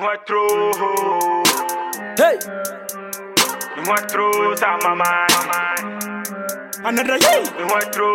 muestro. Hey, Me muestro, sa mamá. another day. Me muestro.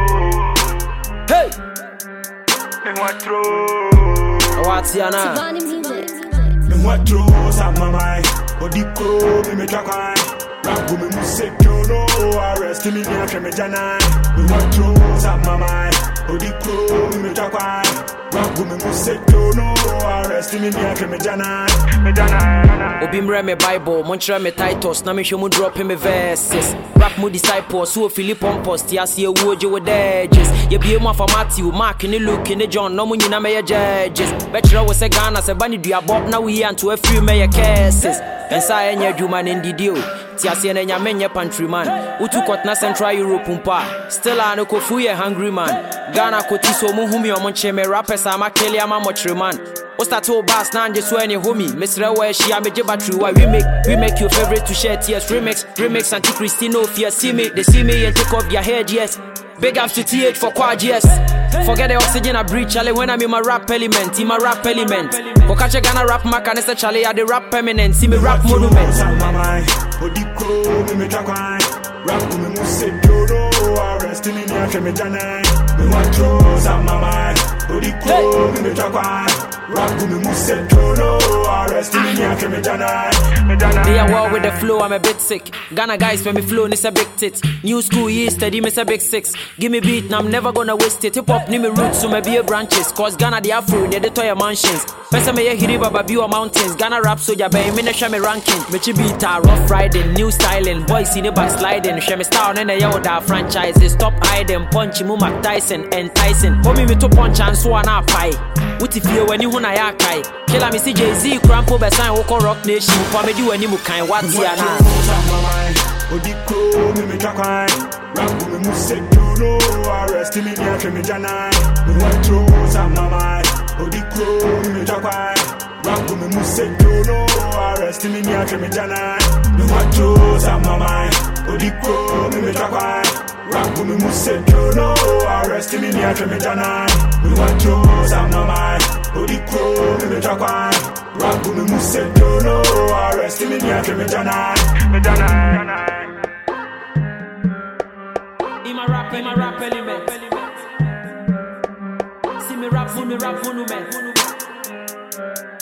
Hey, Me muestro. what's your name? Tivani Music. Me muestro, sa mamá. Odiko, me chakwan. Ragu me musekyo no arrest me ni afre me jana. Me muestro, sa mamá. Odiko, me chakwan. Ragu me musekyo no arrest me ni afre me jana. Me jana. Obi mre me Bible, montre me Titus, na me hwe mu drop me verses. Rap mu disciples, so Philip on post, ya see wo je with edges. Ye bie mu afa Matthew, Mark ni Luke ni John, no mu nyina me judges. Betro we say Ghana se bani dua bob na we and to a free me cases. Ensa enya dwuma ne ndidi o. Ti ase na nya menye pantry man. Utu kot na Central Europe mpa. Still an kofu ye hungry man. Ghana koti so mu humi o monche me rappers ama kele ama mochre man. O start to bass na nje so any homie. Mr. We share me battery why we make your favorite to share tears remix anti-Christino fear see me they see me and take off their head yes. Big ups to TH for quad yes. Forget the oxygen I breathe Charlie when I'm in my rap element. Go catch a Ghana rap mac and say Charlie at the rap permanent. See me rap monument. Odiko me chakwan. Ragu me musekyo no arrest me ni afre me jana. Me muestro, sa mamá. Odiko me chakwan. Ragu me musekyo no arrest me ni afre me jana. They are well with the flow, I'm a bit sick. Ghana guys, when me flow, it's a big tit. New school year steady, miss a big six. Give me beat, and I'm never gonna waste it. Hip hop, need me roots, so maybe a branches. Cause Ghana, the Afro, near the toy mansions. Pesa me a hiriba, babiwa mountains. Ghana rap, so ya bay, me na shame ranking. Mechi beat, rough riding, new styling. Boys in the backsliding. Shame star, and a yoda franchises. Stop hiding, punchy, mu Mac Tyson, enticing. Homie, me to punch and so on a pie. What if you when you huna ya kai? Killer me see Jay-Z, Crampo, Bessan, Woko Rock Nation. For me do any mu kind, what's ya now? Odiko me chakwan. Ragu me musekyo no arrest me ni afre me jana. Me muestro, sa mamá. Odiko me chakwan. Ragu me musekyo no arrest me ni afre me jana. Me muestro, sa mamá. Odiko me chakwan. Ragu me musekyo no arrest me ni afre me jana. Me muestro, sa mamá. Odiko me chakwan. Ragu me musekyo no arrest me ni afre me jana. Me jana. In my rap element. See me rap monument.